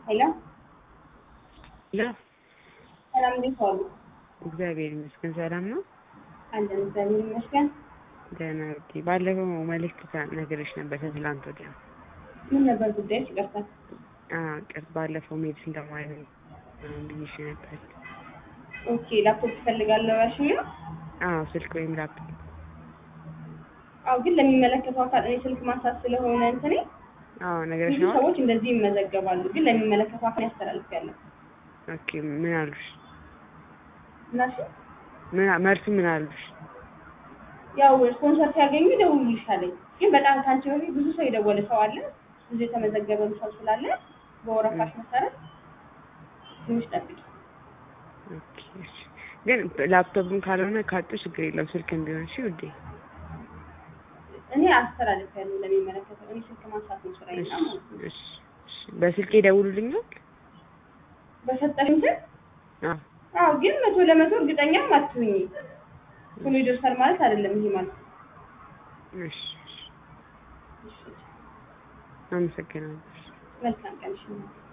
ሄሎ ላ ሰላም እንዴት ዋሉ? እግዚአብሔር ይመስገን ሰላም ነው። አለን እግዚአብሔር ይመስገን። ደህና ነኝ። ባለፈው መልእክት ነግሬሽ ነበር ትላንት ወዲያ። ምን ነበር ጉዳይሽ? ይቅርታ። ባለፈው ሜዲሲን ተማሪ ብዬሽ ነበር። ኦኬ ላፕቶፕ ትፈልጋለሁ ያልሽኝ ነው? ስልክ ወይም ላፕቶፕ። ግን ለሚመለከተው አካል እኔ ስልክ ማንሳት ስለሆነ እንትኔ ነግሬሽ ብዙ ነው። ሰዎች እንደዚህ ይመዘገባሉ፣ ግን ለሚመለከተው አካል ያስተላልፋለሁ። ኦኬ ምን አሉሽ? እናሽ መልሱ ምን አሉሽ? ያው ስፖንሰር ሲያገኙ ይደውሉልሻል። ግን በጣም ካንቺ በፊት ብዙ ሰው የደወለ ሰው አለ፣ ብዙ የተመዘገበ ሰው ስላለ በወረፋሽ መሰረት ትንሽ ጠብቂ። ኦኬ ግን ላፕቶፕም ካልሆነ ካጡ ችግር የለም ስልክም ቢሆን እሺ ውዴ። እኔ አስተላልፋለሁ ለሚመለከተው። እኔ ስልክ ማንሳት ነው ስራዬ እና ማለት ነው። እሺ በስልኬ ደውሉልኛል። በሰጠሽኝ ስልክ ግን 100% እርግጠኛም አትሁኝ። ቶሎ ይደርሳል ማለት አይደለም ይሄ ማለት። እሺ አመሰግናለሁ። መልካም ቀን።